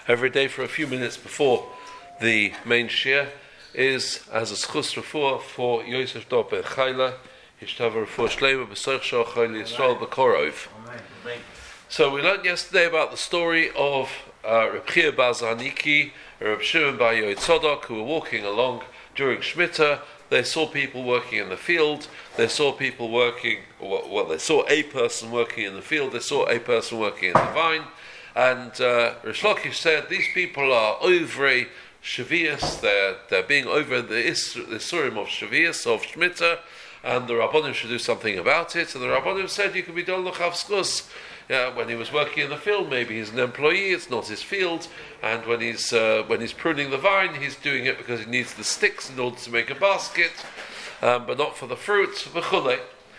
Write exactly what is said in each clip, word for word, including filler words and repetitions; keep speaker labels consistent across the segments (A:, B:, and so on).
A: every day for a few minutes before the main shir is as a schus refuah for Yosef Dov ben Chayla, Hishtava refuah shleima b'soich shal Chayla Yisrael b'korov. So we learned yesterday about the story of uh, Reb Chia bar Zarniki and Reb Shimon bar Yotzodok, who were walking along during Shemitah. They saw people working in the field. They saw people working, well, they saw a person working in the field. They saw a person working in the vine. And uh, Rish Lakish said, these people are over Shavias. They're, they're being over the Isurim of Shavias, of Shemitah, and the Rabbanim should do something about it. And the Rabbanim said, you could be done l'chav schus. Yeah, when he was working in the field, maybe he's an employee, it's not his field, and when he's uh, when he's pruning the vine, he's doing it because he needs the sticks in order to make a basket, um, but not for the fruit, v'chulei.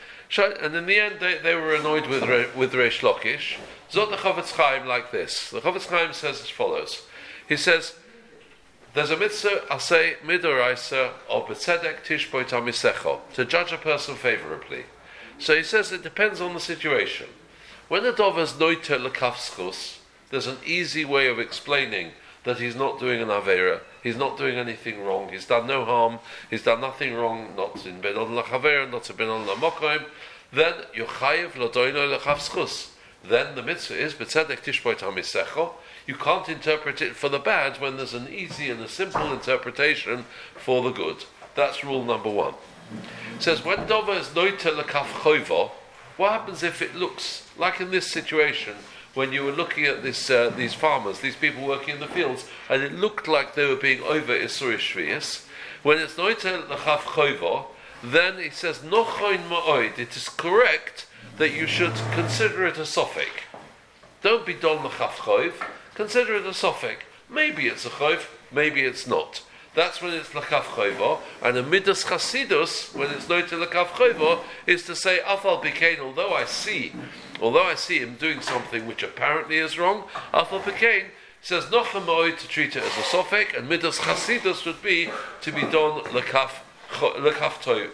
A: And in the end, they, they were annoyed with with Reish Lakish. Zot the Chofetz Chaim like this. The Chofetz Chaim says as follows. He says, there's a mitzvah, I say, midoraisa, of betzedek tishboi tamisecho, to judge a person favorably. So he says it depends on the situation. When a dov is noiter l'kaf schus, there's an easy way of explaining that he's not doing an avera, he's not doing anything wrong, he's done no harm, he's done nothing wrong, not in ben on l'chavera, not in ben on l'mokoim, then you're chayiv l'doino l'kaf schus. Then the mitzvah is betzedek tishboi tamisecho. You can't interpret it for the bad when there's an easy and a simple interpretation for the good. That's rule number one. It says when dova is noiter l'kaf choivo, what happens if it looks like in this situation when you were looking at this, uh, these farmers, these people working in the fields, and it looked like they were being over Isur Shvius? When it's noiter l'chaf choivo, then it says nochoin ma'oid. It is correct that you should consider it a sofek. Don't be don l'chaf choiv. Consider it a sofek. Maybe it's a choiv, maybe it's not. That's when it's l'kaf choivo, and a midas chasidus, when it's noiter l'kaf choivo, is to say afal bikain. Although I see, although I see him doing something which apparently is wrong, afal bikain says nochamoy to treat it as a sofek, and midas chasidus would be to be done l'kaf l'kaf toy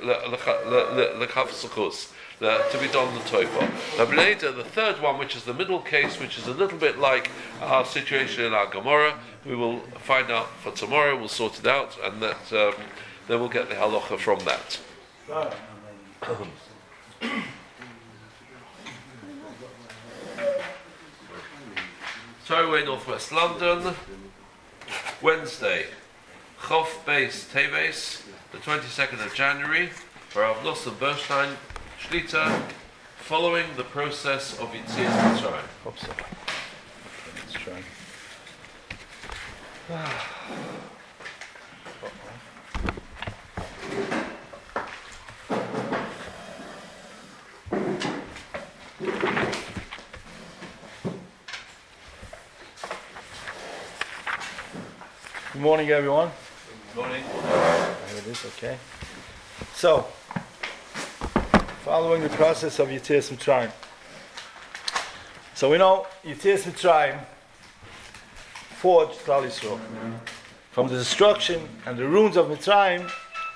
A: l'kaf sukus. Uh, to be done the toifa. Now, later, the third one, which is the middle case, which is a little bit like our situation in our Gemara, we will find out for tomorrow. We'll sort it out, and that um, then we'll get the halacha from that. Torah Northwest London, Wednesday, Chof Beis Teves, the twenty-second of January, for Rav Nosson Bernstein. Shlita, following the process of Yitzias Mitzrayim.
B: Hope so. Let's try. Good morning, everyone.
A: Good morning.
B: Here it is, okay. So, following the process of Yitzias Mitzrayim. So we know Yitzias Mitzrayim forged Klal Yisrael. From the destruction and the ruins of Mitzrayim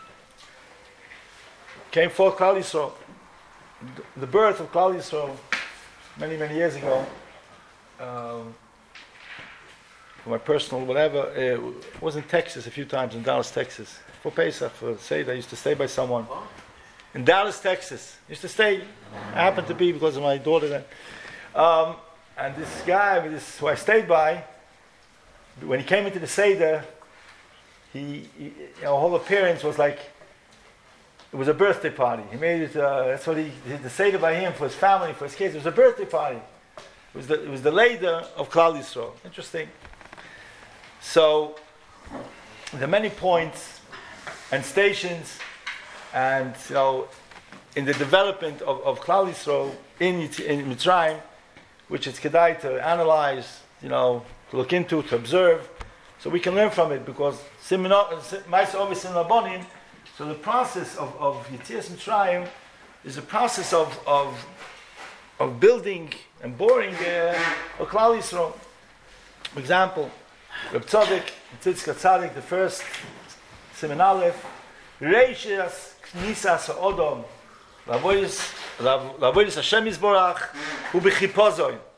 B: came forth Klal Yisrael. The birth of Klal Yisrael many, many years ago, um, for my personal whatever, uh, was in Texas a few times, in Dallas, Texas. For Pesach, for Seder, I used to stay by someone. In Dallas, Texas. Used to stay. I happened to be because of my daughter then. Um, and this guy this, who I stayed by, when he came into the Seder, he, he you know, whole appearance was like, it was a birthday party. He made it, uh, that's what he did, the Seder by him, for his family, for his kids. It was a birthday party. It was the, it was the Leder of Klal Yisrael. Interesting. So, there are many points and stations and you know, in the development of, of Klal Yisrael in, in Mitzrayim, which it's kedai to analyze, you know, to look into, to observe, so we can learn from it. Because so the process of, of Yitzias Mitzrayim is a process of of, of building and boring uh, a Klal Yisrael. For example, Reb Tzadok, Tzidka Tzadik, the first Siman Aleph, Reishes Knisas Odom Lavois Lavois Hashem Yisborach Ubechipozoy.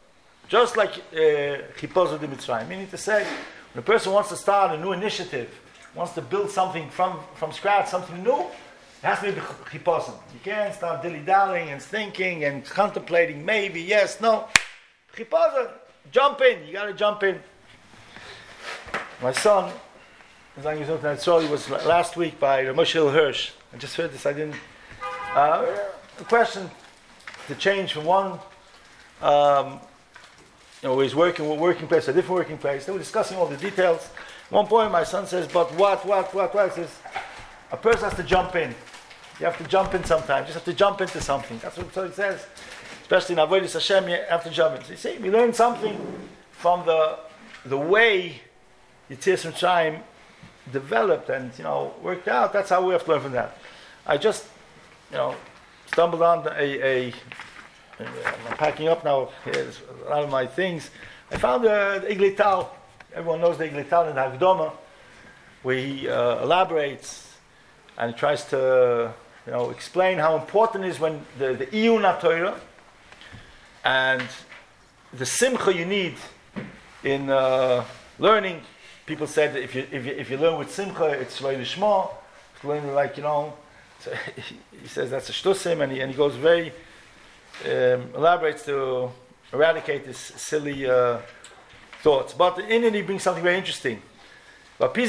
B: Just like Chipazah de Mitzrayim. Meaning to say, when a person wants to start a new initiative, wants to build something from, from scratch, something new, it has to be Chipazah. You can't start dilly-dallying and thinking and contemplating, maybe, yes, no. Chipazah, jump in. You got to jump in. My son, he was last week by Moshe Hirsch. I just heard this, I didn't... Uh, the question to change from one... Um, you know, he's working with working place, a different working place. They were discussing all the details. At one point, my son says, but what, what, what, what? He says, a person has to jump in. You have to jump in sometimes. You just have to jump into something. That's what so he says. Especially in Avodas Hashem, you have to jump in. So you see, we learn something from the the way Yetzias Mitzrayim developed and, you know, worked out. That's how we have to learn from that. I just, you know, stumbled on a... a I'm packing up now. Here's a lot of my things. I found uh, the Iglei Tal. Everyone knows the Iglei Tal in the Hagdoma, where he uh, elaborates and he tries to, you know, explain how important it is when the the Iyun HaTorah and the simcha you need in uh, learning. People said that if you if you if you learn with simcha, it's Shlo Lishma. If you learn like, you know, so he says that's a shtusim, and he and he goes very. Um, elaborates to eradicate this silly uh, thoughts. But in it he brings something very interesting. Just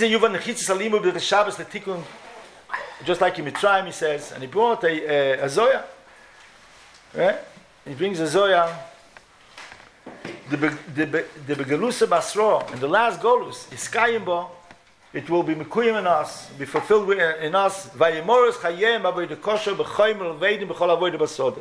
B: like in Mitzrayim he says, and he brought a, a, a Zoya. Right? He brings a Zoya. The Begalusa Basra, and the last Golus, is Kayimbo, it will be Mekuyim in us, be fulfilled in us. Vayemoros Chayem Avodah Kosher B'choyim L'Veidim B'chol Avodah Basoda.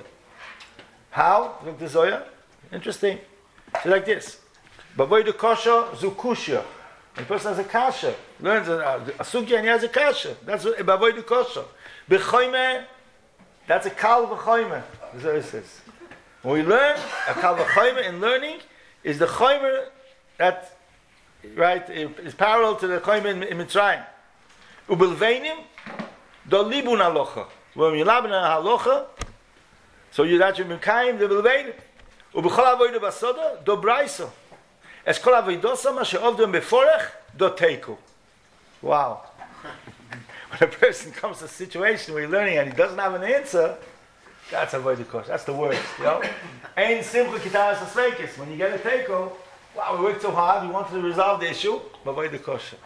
B: How? Look the Zoya. Interesting. So like this. B'avodah kosher zukusha. The person has a kasha. Learns a, a sugya and he has a kasha. That's b'avodah kosher. B'choyme, that's a kal v'choyme. The Zoya says. When we learn, a kal v'choyme in learning is the choyme that, right, is parallel to the choyme in, in Mitzrayim. Ubelveinim, do libun halocha. When we labun halocha, so you that you mekayim the belvein, ubechol avodah basoda do braiso, es kol avodosa ma she'ovdom beforech do teiku. Wow! When a person comes to a situation where he's learning and he doesn't have an answer, that's avodah kosher. That's the worst, you know. Ein simcha kitaras asveikis. When you get a teiku, wow, we worked so hard, we wanted to resolve the issue, but avodah kosher.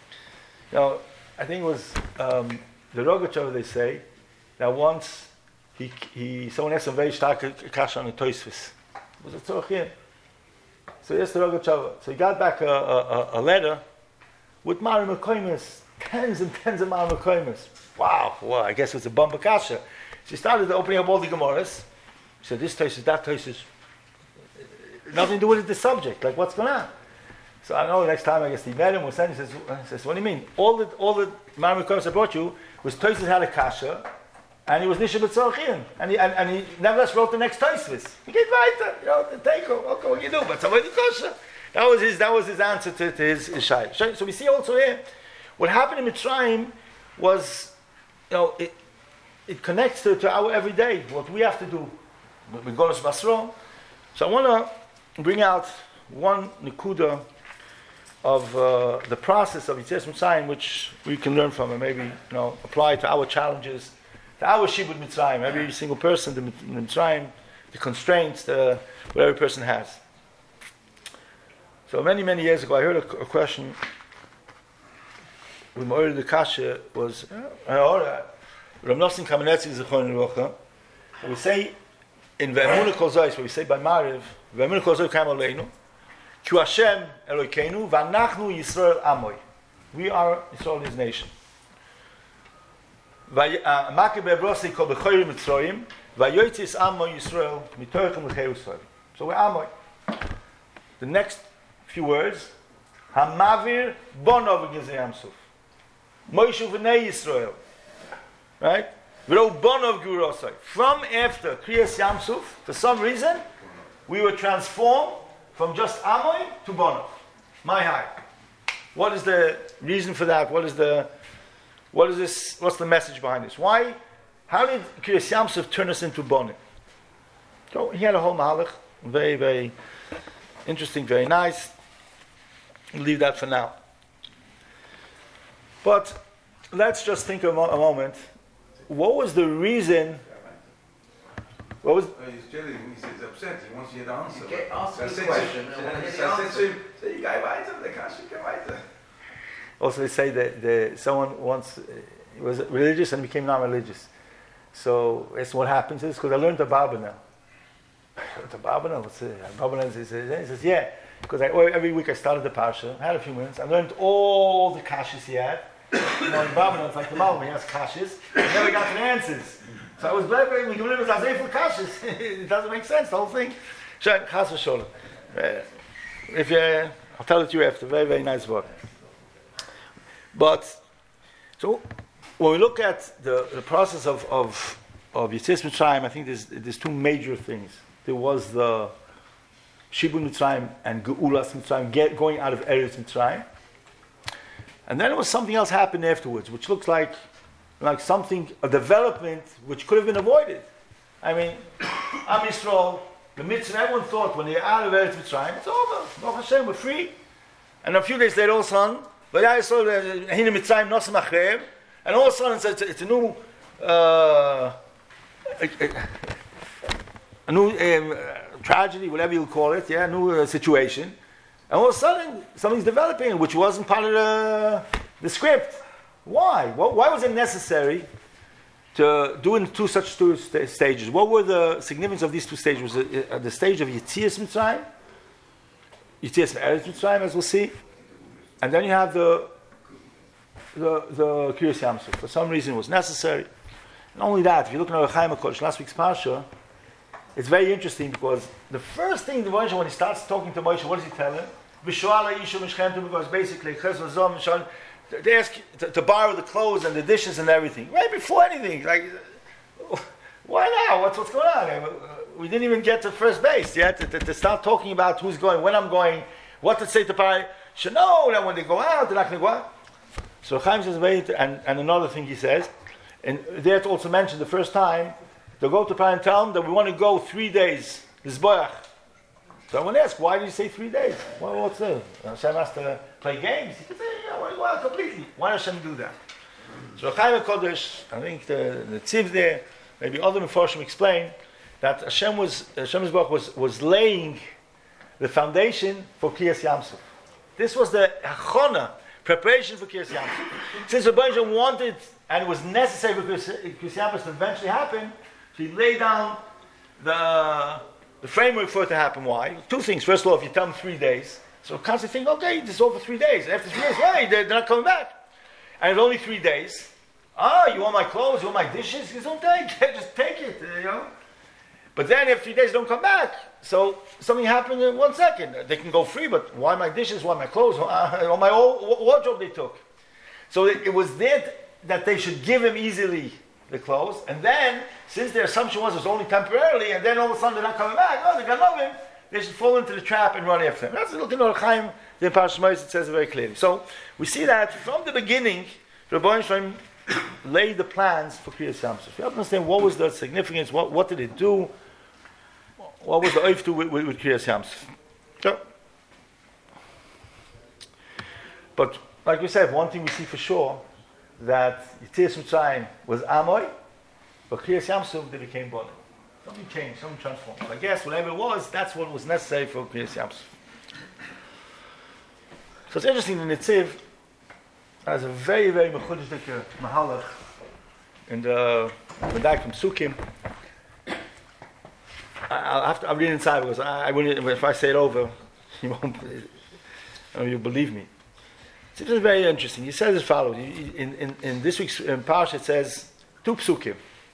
B: You know, I think it was um, the Rogachover. They say that once. He, he, someone asked him very stark kasha on the Tosfos. Was it so here? So he asked the Rogachover. So he got back a, a, a letter with Marim Mekoimus, tens and tens of Marim Mekoimus. Wow, well, I guess it was a bumper kasha. So he started opening up all the Gemaras. He said, this Tosfos, that Tosfos, nothing to do with the subject, like what's going on? So I know the next time I guess he met him, was he says, he says, what do you mean? All the all the Marim Mekoimus I brought you was Tosfos had a kasha, and he was Nisha B'Tzorchim. And he, and, and he nevertheless wrote the next Tosfos. He gave weiter, you know, the Teiko. Okay, what do you do? But somebody kosher. That was his, that was his answer to, to his, his Shai. So we see also here, what happened in Mitzrayim was, you know, it, it connects to, to our everyday, what we have to do. With Golos Basra. So I want to bring out one Nikuda of uh, the process of Yetzias Mitzrayim, which we can learn from and maybe, you know, apply to our challenges. The our Shibud Mitzrayim, every single person, the Mitzrayim, the constraints, the, what every person has. So many, many years ago, I heard a, a question when Ma'or the Kasha was, Rav Nosson Kamenetsky Zechron Rocha. We say in Ve'emunah Kol Zois, where we say by Mariv, Ve'emunah Kol Zois Kam Aleinu, Ki Hashem Elokeinu, V'anachnu Yisrael Amoy. We are Yisrael, His nation. So we're Amoy. The next few words, Hamavir Bonov Gezeyamsuf. Moshe v'nei Yisrael. Right? Bonov Gurosai. From after Kriyas Yamsuf, for some reason, we were transformed from just Amoy to Bonov. My high. What is the reason for that? What is the What is this? What's the message behind this? Why? How did Kriyas Yamsuf turn us into Bonim? So he had a whole mahalach, very, very interesting, very nice. We'll leave that for now. But let's just think a, mo- a moment. What was the reason? What was?
C: Oh, he's jelly when he says upset. He wants you to answer.
D: You get asked
C: I
D: the
C: said
D: question
C: to-
D: and want to
C: I
D: hear the
C: said
D: answer.
C: to him, "So you go weiter, the kasha go weiter."
B: Also, they say that the, someone once uh, was religious and became non-religious. So that's what happens is because I learned the Baba now. The Baba now, what's it? Baba now, he says, he says, yeah, because I, every week I started the parsha, had a few minutes, I learned all the kashas he had. You know, in Baba now, it's like the Malva, he has kashas, and never got to the answers. So I was glad when you live with Azay for kashas. It doesn't make sense, the whole thing. So, chas v'sholem. Uh, If you, I'll tell it to you after. Very, very nice word. But so when we look at the, the process of of of Yetzias Mitzrayim, I think there's there's two major things. There was the Shibud Mitzrayim and Geulas Mitzrayim, get, going out of Eretz Mitzrayim, and then there was something else happened afterwards, which looks like like something a development which could have been avoided. I mean, Am Yisrael, the Mitzvah, everyone thought when they're out of Eretz Mitzrayim, it's over. Baruch Hashem, we're free. And a few days later, all of a sudden, and all of a sudden it's, it's, it's a new, uh, a, a new um, tragedy, whatever you call it, yeah, a new uh, situation. And all of a sudden, something's developing, which wasn't part of the, the script. Why? Why? Why was it necessary to do in two such two st- stages? What were the significance of these two stages? Was it at the stage of Yetzias Mitzrayim, Yetzias Eretz Mitzrayim, as we'll see, and then you have the the the Kriyas Yamsuf. For some reason, it was necessary. Not only that, if you look at Orach Chaim HaKodesh, last week's parsha, it's very interesting because the first thing the Moshe, when he starts talking to Moshe, what does he tell him? B'shoala Yishu Mishchentu, because basically Ches V'Zom Mishal. They ask to, to borrow the clothes and the dishes and everything right before anything. Like, why now? What's what's going on? We didn't even get to first base yet to, to, to start talking about who's going, when I'm going, what to say to Pai. Should know that when they go out, they're not going to go out. So Chaim says, wait, and, and another thing he says, and there to also mention the first time, to go to Pai and tell him that we want to go three days, Lizboach. So I want to ask, why did you say three days? Well, what's the Hashem has to play games? He could say, yeah, I want to go out completely. Why does Hashem do that? So Chaim HaKodesh, I think the, the Tziv there, maybe other Meforshim explain that Hashem was Hashem was was laying the foundation for Kriyas Yamsuf. This was the Hachona, preparation for Kriyas Yamsuf. Since the Rebbeinu wanted and it was necessary for Kriyas Yamsuf to eventually happen, so he laid down the the framework for it to happen. Why? Two things. First of all, if you tell them three days, so constantly think, okay, this is over three days. And after three days, wait, they're, they're not coming back. And it's only three days. Ah, you want my clothes? You want my dishes? You don't take it. Just take it, you know. But then after three days, they don't come back. So something happened in one second. They can go free, but why my dishes? Why my clothes? Why my old wardrobe they took? So it, it was there that they should give him easily the clothes, and then since their assumption was it was only temporarily, and then all of a sudden they're not coming back, oh, they're gonna love him, they should fall into the trap and run after him. That's looking at Chaim, the Parashas Moshe, it says it very clearly. So we see that from the beginning, Rebbeinu Shalom laid the plans for Kriyas Yamsuf. You have to understand what was the significance, what, what did it do, what was the oif do with, with, with Kriyas Yamsuf. So, but like we said, one thing we see for sure, that Yetzias Mitzrayim was Amoy, but Kriyas Yamsuf they became Bonim. Something changed, something transformed. I guess whatever it was, that's what was necessary for Kriyas Yamsuf. So it's interesting, the Netziv has a very, very mechudesh mahalach in the Medaik from Sukkim. I'll have to, I'll read it inside because I, I wouldn't, if I say it over, you won't, I mean, you'll believe me. It's very interesting. He says as follows. In, in, in this week's in Parsha, it says two psukim.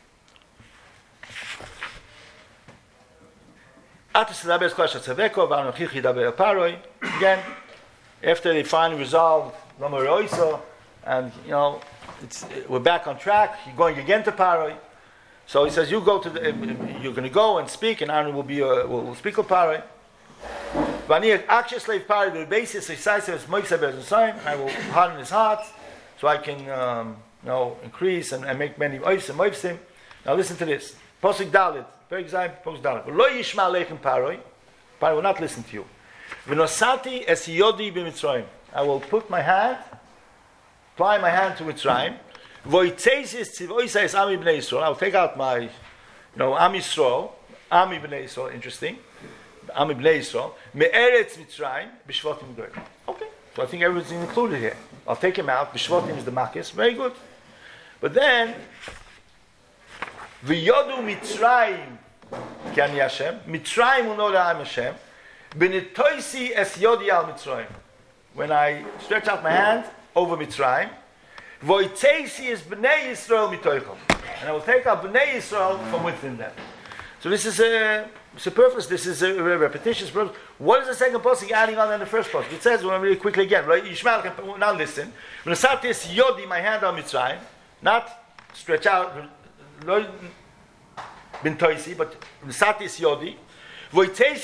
B: Again, after they finally resolved and you know it's, we're back on track. You're going again to Paroi. So he says, "You go to the. You're going to go and speak, and Aaron will be uh, will, will speak with Paroi." I will harden his heart, so I can, um, you know, increase and, and make many oifs and oifsim. Now listen to this. Posuk Dalit, very example. Posuk Dalit. Lo yishma aleichem paroi. Paroi will not listen to you. V'nosati es yodi b'Mitzrayim. I will put my hand, apply my hand to Mitzrayim. V'oitzeisis tzivoisais ami b'nei Yisrael. I will take out my, you know, Am Yisrael, Ami b'nei Yisrael, interesting. Ami b'nei Yisrael. Me'eretz Mitzrayim b'shvotim goyim. Okay, so I think everything's included here. I'll take him out. B'shvotim is the makis. Very good. But then, v'yodu Mitzrayim ki ani Hashem. Mitzrayim will know that I'm Hashem. B'netoisi es yodi al Mitzrayim. When I stretch out my hand over Mitzrayim, v'oitzeisi es b'nei Yisrael mitoichom. And I will take out b'nei Yisrael from within them. So this is a superfluous, this is a repetitious purpose. What is the second pasuk adding on than the first pasuk? It says, well, really quickly again, right? Yishmael, now listen. When I start this yodi, my hand on Mitzrayim, not stretch out, b'netoisi, but Satis Yodi. I'll take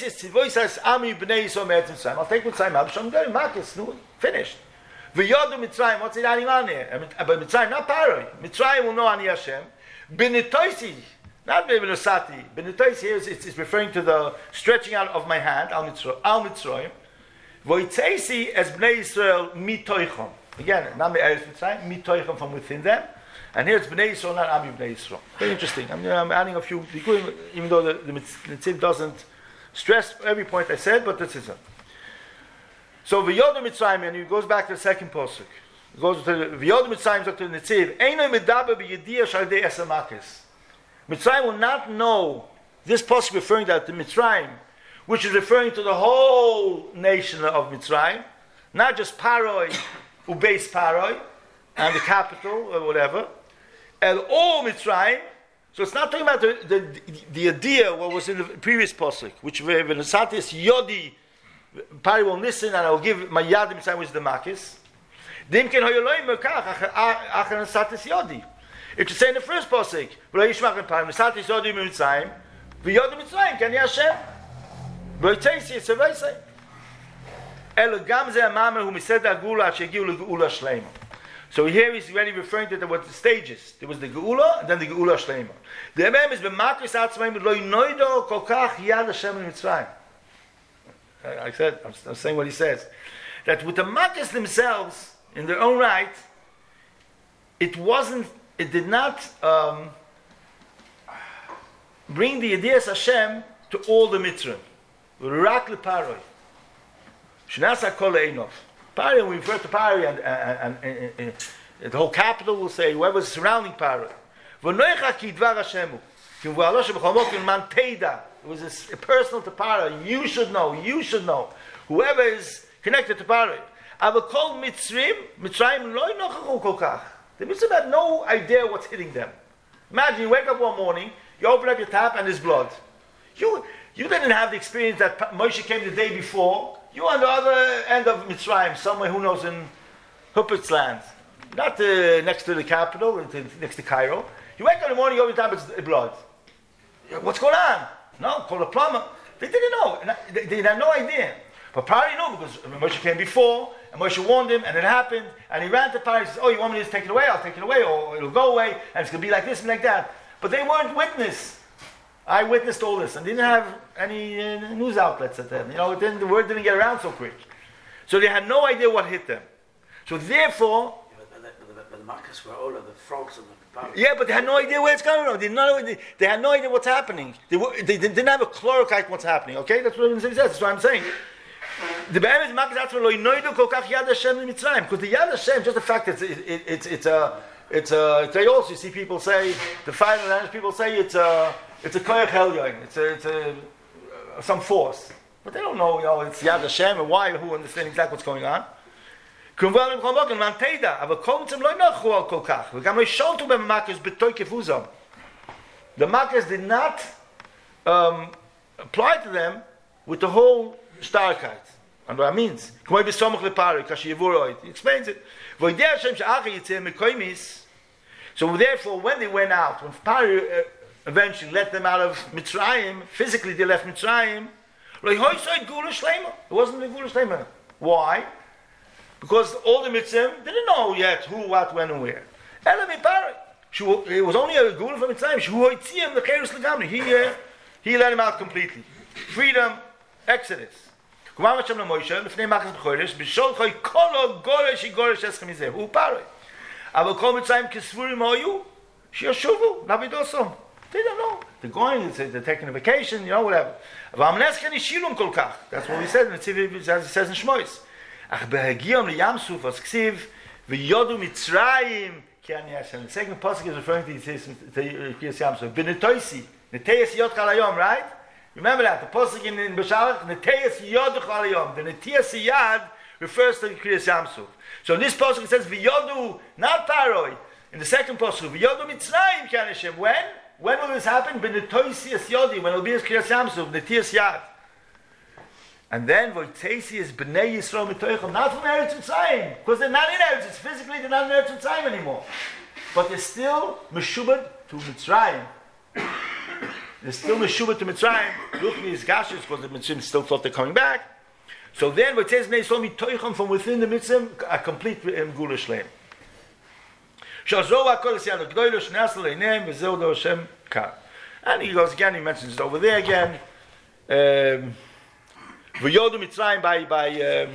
B: Mitzrayim out. I'm going Marcus. No, finished. V'yodu Mitzrayim. What's it adding on here? But Mitzrayim, not Paroi. Mitzrayim will know Ani Hashem. B'netoisi, not b'nesati. B'netoisi here is it's, it's referring to the stretching out of my hand. Al Mitzrayim. V'yitzeisi es bnei Yisrael mitoichom. Again, not me'eretz Mitzrayim. Mitoichom from within them. And here it's Bnei Yisrael, not Ami Bnei Yisrael. Very interesting. I'm, I'm adding a few, even though the, the Netziv doesn't stress every point I said, but this is it. So V'yodu Mitzrayim, and he goes back to the second posuk. He goes to V'yodu Mitzrayim, to the Netziv. Eino medaber b'yediyah shaldei esamakis. Mitzrayim will not know this posuk referring to the Mitzrayim, which is referring to the whole nation of Mitzrayim, not just Paroi, Ubeis Paroi, and the capital or whatever. El all Mitzrayim. So it's not talking about the, the, the idea what was in the previous pasuk, which v'nesatis yodi, Pari will listen and I will give my yad Mitzrayim, which is the makis. Dimken hoyoloim merkach achar nesatis yodi. If you say in the first pasuk, v'lo yishmach l'pari nesatis yodi Mitzrayim, v'yodi Mitzrayim kan Hashem, v'yitzeisi yitzavayisei. El gam ze amamer hu mised ha'gula shegiu l'geula shleima. So here he's already referring to the, what the stages. There was the Geula, and then the Geula Shleima. The Emem is b'makris atzmaim lo yinoido kol kach yad Hashem in Mitzrayim. I said, I'm, I'm saying what he says. That with the Makris themselves, in their own right, it wasn't, it did not um, bring the Yedias Hashem to all the Mitzrayim. Rak leparoi. Shnasa kol einov. Pari, we refer to Pari, and, and, and, and, and, and the whole capital will say, whoever's surrounding Pari. It was a, a personal to Pari. You should know, you should know. Whoever is connected to Pari. The Mitzrayim had no idea what's hitting them. Imagine you wake up one morning, you open up your tap, and there's blood. You, you didn't have the experience that Moshe came the day before. You're on the other end of Mitzrayim, somewhere, who knows, in Huppet's land. Not uh, next to the capital, next to Cairo. You wake up in the morning, you open the tap, it's blood. What's going on? No, call a plumber. They didn't know. They, they had no idea. But Pari knew, because Moshe came before, and Moshe warned him, and it happened, and he ran to Pari and says, oh, you want me to take it away? I'll take it away, or it'll go away, and it's going to be like this and like that. But they weren't witness. I witnessed all this, and didn't have any uh, news outlets at them. You know, it didn't, the word didn't get around so quick. So they had no idea what hit them. So therefore...
D: Yeah, but, but, but, but the Marcus were all of the frogs and the powder.
B: Yeah, but they had no idea where it's coming from. They, didn't know, they, they had no idea what's happening. They, were, they didn't have a chlorokite what's happening, okay? That's what it says. That's what I'm saying. The Be'emet Marcus actually lo yinoidu kol kach yad Hashem in Mitzrayim. Because the yad Hashem, just the fact that it's, it, it, it's, it's a... It's a... They also, you see people say, the final language people say it's a... It's a koyach elyon. It's a, it's a uh, some force, but they don't know. You know, it's Yad Hashem and why. Who understand exactly what's going on? The Makkas did not um, apply to them with the whole starkheit. And what that means? He explains it. So therefore, when they went out, when Pari uh, eventually let them out of Mitzrayim, physically they left Mitzrayim, it wasn't the Gula Shleima. Why? Because all the Mitzrayim didn't know yet who, what, when, and where. It was only a Gula from Mitzrayim. He, uh, he let him out completely. Freedom, Exodus. כבר מה שם למוישה, לפני מחס בחודש, בשול חוי כל גורש יגורש אסכם מזה, הוא פרוי. אבל כל מצרים כסבורים היו, שישובו, לעבוד עושם. They don't know. They're going, they're taking a vacation, you know, whatever. אבל המנס כן ישילום כל כך. That's what we said, as it says in שמויס. אך בהגיעם לים סוף, אז כסיב, ויודו מצרים, כי אני השם. The second pasuk is referring to Kriyas Yam Suf. B'netoisi, neteyas yodcha al-hayom, right? Remember that, the pasuk in, in Beshalach, neteyas yodcha al-hayom. The neteyas yad refers to Kriyas Yam Suf. So in this pasuk it says, v'yodu, not Paroi. In the second pasuk, v'yodu mitzrayim, ki ani Hashem. When? When will this happen? B'netoisi es yodi, when it will be as Kriyas Yam Suf, neteyas yad. And then Voitesi is B'nei Yisrael Mitoicham, not from Eretz Mitzrayim, because they're not in Eretz. It's physically they're not in Eretz Mitzrayim anymore, but they're still Meshubad to Mitzrayim. They're still Meshubad to Mitzrayim. Luchni is Gashes because the Mitzrayim still thought they're coming back. So then Voitesi B'nei Yisrael Mitoicham, from within the Mitzrayim, a complete um, Gula Shleim. Shazova Kol Yisrael Gdoilo Shnasel Leinem V'Zeu Do Hashem Kar. And he goes again. He mentions it over there again. Um, V'yodu Mitzrayim by by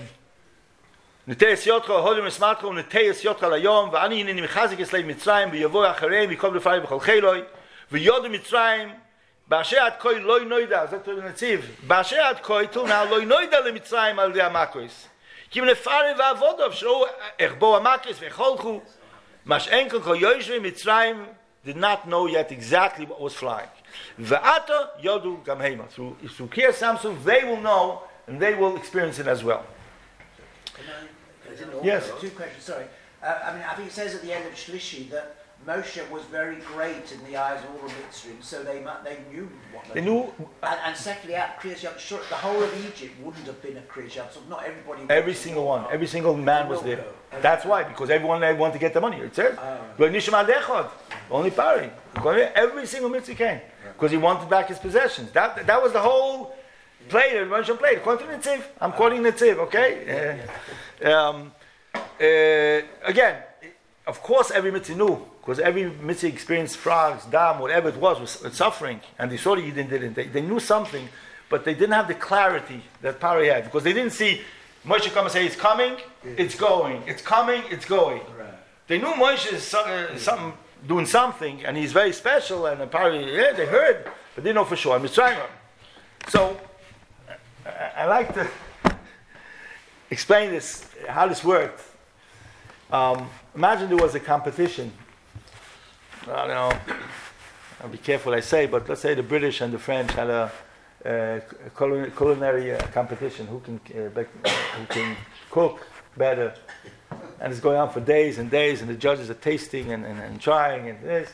B: Neteyas Yotcha Hodim Esmatcho Neteyas Yotcha Layom V'ani Hineni Mechazik Eslei Mitzrayim V'yavo Acharei V'kol B'fayim V'chol Cheloi V'yodu Mitzrayim B'asher Ad Koi Loi Noida Zok Tov Netziv B'asher Ad Koi Till now Loi Noida LeMitzrayim Al Dei Amakois Ki V'nefare V'avodov Sh'ro Echbo Amakois V'cholchu Mash Enkel Kol Yoshvei Mitzrayim did not know yet exactly what was flying. V'ata Yodu Gamhema through through Kriyas Yam Suf they will know and they will experience it as well.
D: Can I, can I
B: Yes.
D: Two questions, sorry. Uh, I mean, I think it says at the end of Shlishi that Moshe was very great in the eyes of all the Mitzrayim, so they mu- they knew what they,
B: They knew
D: And, and secondly, at Kriyas Yam, sure, the whole of Egypt wouldn't have been a Kriyas Yam, so not everybody.
B: every single one, every single man was there. That's why, because everyone they wanted to get the money. It says,
D: Oh.
B: only Pari. Every single mitzvah came because he wanted back his possessions. That that was the whole play that Moshe played. According to Netziv, I'm quoting Netziv. Okay. Uh, um, uh, again, of course, every mitzvah knew because every mitzvah experienced frogs, dam, whatever it was, was, was suffering, and they saw that he didn't. didn't. They, they knew something, but they didn't have the clarity that Pari had because they didn't see Moshe come and say, "It's coming, it's going, it's coming, it's going."
D: Right.
B: They knew Moshe is some, uh, something, doing something, and he's very special, and apparently, yeah, they heard, but they didn't know for sure. Mitzrayim. So, I, I like to explain this, how this worked. Um, imagine there was a competition. I don't know, I'll be careful what I say, but let's say the British and the French had a, uh, culinary, culinary uh, competition. Who can, uh, bec- who can cook better? And it's going on for days and days, and the judges are tasting and, and, and trying and this.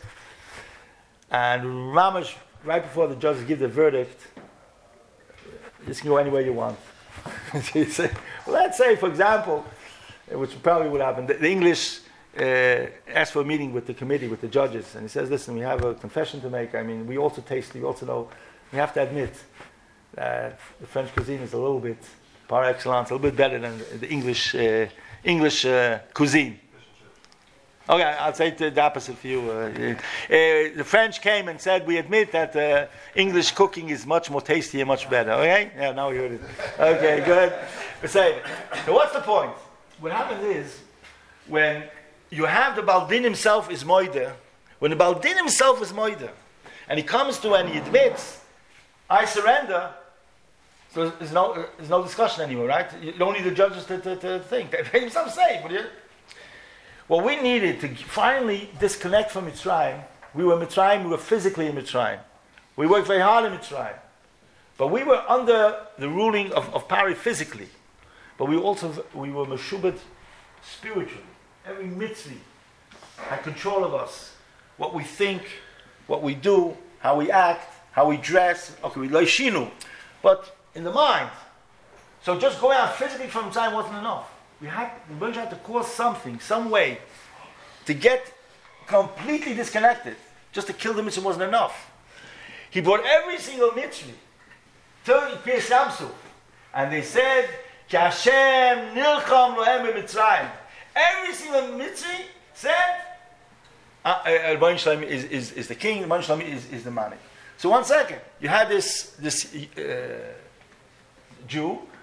B: And Mamash, right before the judges give the verdict, this can go anywhere you want. So you say, well, let's say, for example, which probably would happen, the, the English uh, asked for a meeting with the committee, with the judges, and he says, listen, we have a confession to make. I mean, we also taste, we also know, we have to admit that the French cuisine is a little bit, par excellence, a little bit better than the, the English uh, English uh, cuisine. Okay, I'll say the opposite for you. Uh, uh, the French came and said, we admit that uh, English cooking is much more tasty and much better. Okay? Yeah, now we heard it. Okay, good. We say it. So what's the point? What happens is, when you have the Baldin himself is Moida, when the Baldin himself is Moida, and he comes to and he admits, I surrender, so there's no, there's no discussion anymore, right? You don't need the judges to, to, to think. They themselves say, but you, well, we needed to finally disconnect from Mitzrayim. We were Mitzrayim, we were physically in Mitzrayim. We worked very hard in Mitzrayim. But we were under the ruling of, of Pari physically. But we also, we were Meshubad spiritually. Every mitzvah had control of us. What we think, what we do, how we act, how we dress. Okay, we leishinu. But in the mind. So just going out physically from Mitzrayim wasn't enough. We had, we had to cause something, some way, to get completely disconnected. Just to kill the mitzvah wasn't enough. He brought every single mitzvah to Kriyas Yam Suf, and they said, Ki Hashem nilcham lohem b'Mitzrayim. Every single mitzvah said, Al-Bain Shalom is, is, is the king, Al-Bain Shalom is, is the manik. So one second, you had this this uh, Jew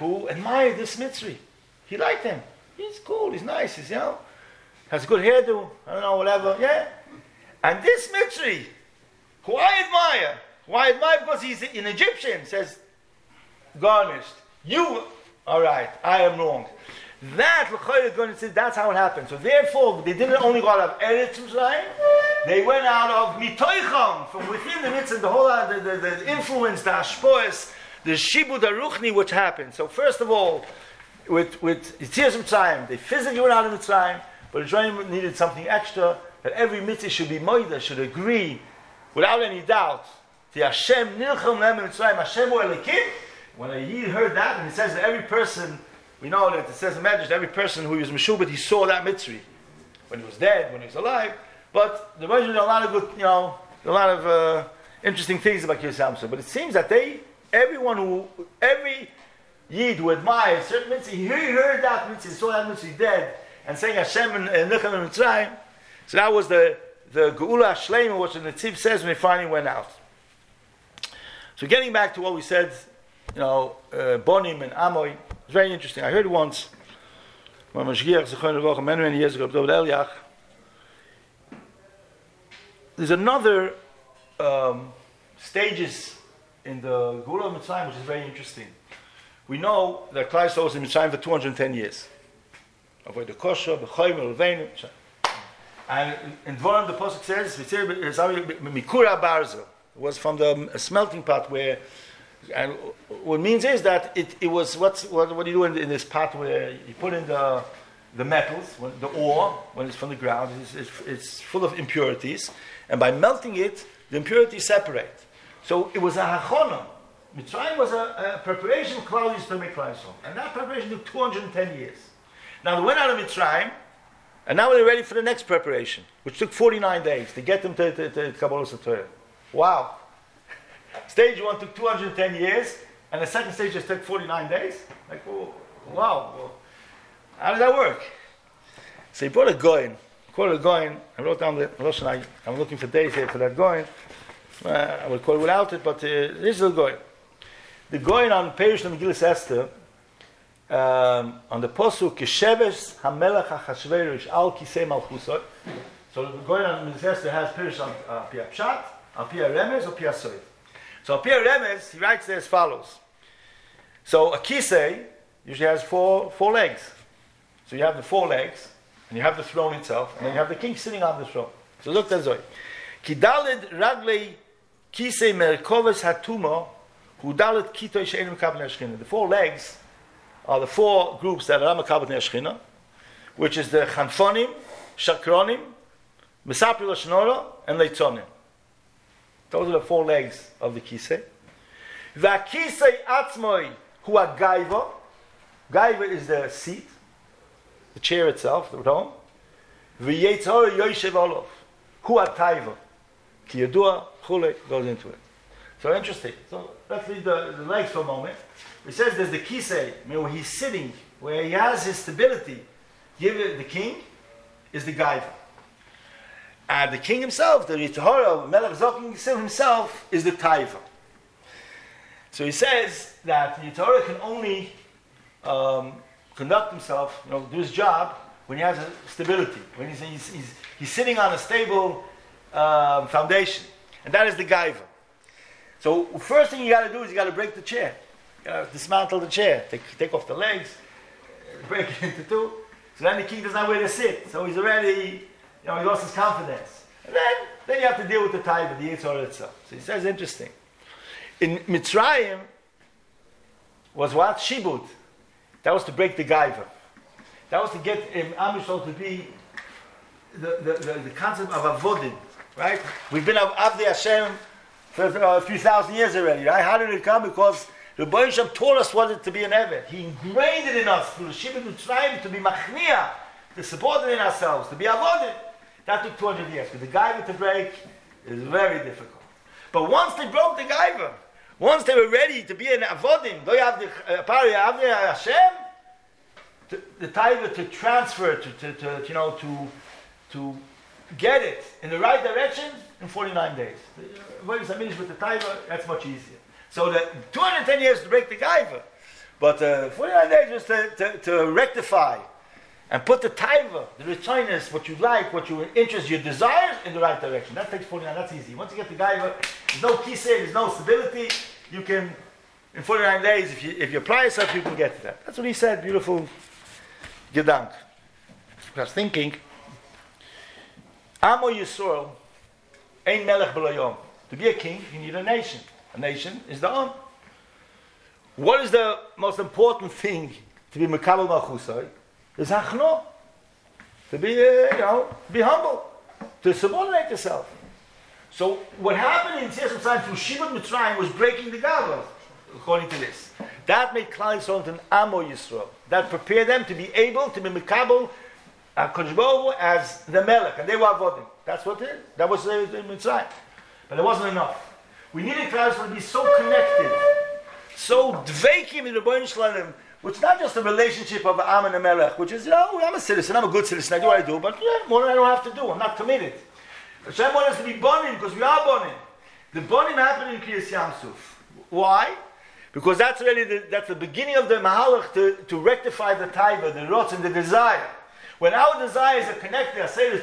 B: who admired this Mitzri. He liked him. He's cool, he's nice, he's, you know, has a good hairdo, I don't know, whatever, yeah. And this Mitzri, who I admire, who I admire because he's an Egyptian, says, garnished. You are right, I am wrong. That, that's how it happened. So therefore, they didn't only go out of Eretz Mitzrayim, they went out of Mitoicham, from within the Mitzvah, the whole, the, the, the influence, the Ashpoes, the Shibud HaRuchni, which happened. So first of all, with with Yetzias Mitzrayim, they physically went out of Mitzrayim, but Israel needed something extra, that every mitzvah should be moida, should agree, without any doubt. The Hashem nilcham lehem Mitzrayim, Hashem hu Elikim. When a Yid heard that, and it says that every person, we know that it says in Medrash, every person who was Meshubet, he saw that mitzvah when he was dead, when he was alive. But there was a lot of good, you know, a lot of uh, interesting things about Yetzias Mitzrayim. But it seems that they, everyone who, every Yid who admired certain mitzvah, he heard that mitzvah, he saw that mitzvah dead, and saying Hashem and Nilcham and Mitzrayim. So that was the the Geula Shleima, which the Netziv says when they finally went out. So getting back to what we said, you know, uh, Bonim and Amoy, it's very interesting. I heard once, when Mashgiach Zechon Levach, many many years ago, David Eliach, there's another um, stages in the Geula of Mitzrayim, which is very interesting. We know that Klal Yisrael was in Mitzrayim for two hundred ten years. Avoid the kosher, b'chayim, b'leveinu. And in Dvorim the pasuk says, "Mikura barzel." It was from the smelting pot where, and what it means is that it, it was what's, what what do you do in, in this pot where you put in the the metals, when, the ore when it's from the ground, it's, it's, it's full of impurities, and by melting it, the impurities separate. So it was a hachona. Mitzrayim was a, a preparation of Klal Yisrael to make Klal Yisrael, and that preparation took two hundred ten years. Now they went out of Mitzrayim, and now they're ready for the next preparation, which took forty-nine days to get them to, to, to Kabbalah Satorah. Wow! Stage one took two hundred ten years, and the second stage just took forty-nine days. Like, oh, wow! Well, how does that work? So he brought a goyin. Quoted a goyin. I wrote down the Rosh Hashanah. I'm looking for days here for that goyin. Uh, I will quote it without it, but uh, this is the goyin. The goyin on Perush Megillas Esther, um, on the posuk Kesheves Hamelach HaChashverosh Al Kisei Malchusot. So the goyin on Megillas Esther has Perush on uh, Pia Pshat, on Pia Remez, or Pia Soid. So on Pia Remez, he writes there as follows. So a kisei usually has four four legs. So you have the four legs, and you have the throne itself, and then you have the king sitting on the throne. So look at Zoy. Kidalid Raglei Kisei Merkoves Hatuma. The four legs are the four groups that are Makabot Neshchina, which is the Chanfonim, Shakronim, Mesapri Lashonara, and Leitzonim. Those are the four legs of the Kisei. V'akisei atzmoi hu agaiva. Gaiva is the seat, the chair itself, the throne. V'yetzor yoshev olav hu atayva. Ki yadua chule goes into it. So interesting. So let's leave the, the legs for a moment. It says there's the kisei, I mean, where he's sitting, where he has his stability. Give it the king is the gaiva. And the king himself, the Yitzhahara, Melech Zokin himself, is the taiva. So he says that the Yitzhahara can only um, conduct himself, you know, do his job when he has a stability, when he's, he's, he's, he's sitting on a stable um, foundation. And that is the gaiva. So first thing you got to do is you got to break the chair. You got to dismantle the chair, take, take off the legs, break it into two. So then the king doesn't know where to sit. So he's already, you know, he lost his confidence. And then, then you have to deal with the taiva, the Yitzhar itself. So he says, interesting. In Mitzrayim was what? Shibud. That was to break the gaiva. That was to get um, Am Yisrael to be the, the, the, the concept of avodim, right? We've been Avdei Hashem for uh, a few thousand years already, right? How did it come? Because the Rebbeinu Shem taught us what it to be an Eved. He ingrained it in us through the Shibud Mitzrayim to be machnia, to subordinate ourselves, to be avodim. That took two hundred years. Because the gaiva to break is very difficult. But once they broke the gaiva, once they were ready to be an avodim, do you have the Pari Avnei Hashem? The taiva to transfer, to, to, to you know, to to get it in the right direction in forty-nine days. What is I mean with the taiva? That's much easier. So the two hundred ten years to break the gaiva, But uh, forty-nine days was to, to, to rectify and put the taiva, the returnness, what you like, what you interest, your desires, in the right direction. That takes forty-nine. That's easy. Once you get the gaiva, there's no kisei, there's no stability. You can, in forty-nine days, if you if you apply yourself, you can get to that. That's what he said. Beautiful gedank. I was thinking, Amo Yisrael, ein melech b'layom. To be a king, you need a nation. A nation is the Am. What is the most important thing to be mekabel malchusai? Is hachno. To be, uh, you know, be humble. To subordinate yourself. So what happened in Tzir Mitzrayim through Shibud Mitzrayim was breaking the Gavos, according to this. That made Klal Yisrael an Amo Yisrael. That prepared them to be able to be mekabel HaKadosh Baruch Hu as the Melech, and they were avodim. That's what it. That was uh, the Mitzrayim. But it wasn't enough. We needed Klal Yisrael to be so connected, so dveikim in the Rebbeinu Shalom, which is not just a relationship of Am and a Melech, which is, you know, I'm a citizen, I'm a good citizen, I do what I do, but yeah, more than I don't have to do, I'm not committed. Hashem wants us to be bonim, because we are bonim. The bonim happened in Kriyas Yamsuf. Why? Because that's really the, that's the beginning of the Mahalach to, to rectify the taiva, the rotz, and the desire. When our desires are connected, I say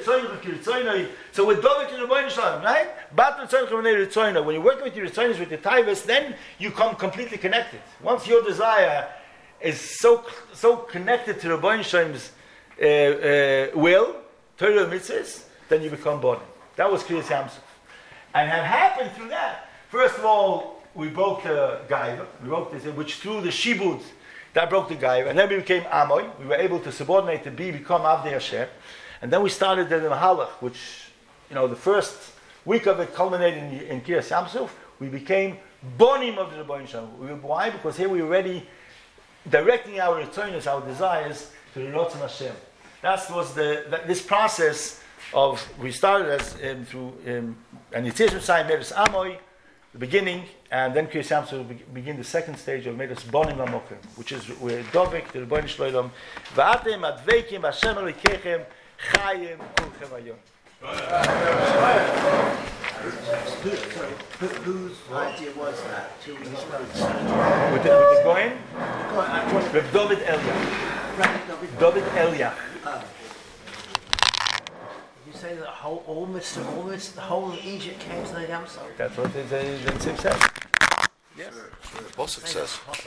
B: so we're dovek in the Rebbeinu Shalom, right? When you're working with your ritzonos, with your taivas, then you come completely connected. Once your desire is so so connected to the Rebbeinu Shalom's uh, uh, will, Torah mitzvahs, then you become born. That was Kriyas Yamsuf. And had happened through that. First of all, we broke the gaiva, we broke this, which through the shibud, that broke the gaiva, and then we became Amoy. We were able to subordinate to be, become Avdei Hashem. And then we started the Mahalach, which, you know, the first week of it culminated in, in Kriyas Yamsuf. We became Bonim of the Rebbeinu Shalom. Why? Because here we were already directing our returns, our desires, to the Rotzon Hashem. That was the, that, this process of, we started as um, through, um, and Yitzhak Mitzrayim made us Amoy, the beginning, and then Kriyas Yamsuf will begin the second stage of made us Bonim Amokim, which is we're Dovek, the Rebbeinu Shalom, V'atem adveikim Hashem Elikechem Chayim Kulchem Hayom.
D: Who, sorry, who, whose idea was that? To
B: With the, with the Goyen? With David Eliach. David Eliach.
D: Oh. You say that the whole, almost, almost the whole of Egypt came to the Yamsuf.
B: That's what the Tzib says. Yes.
A: Bosuk says.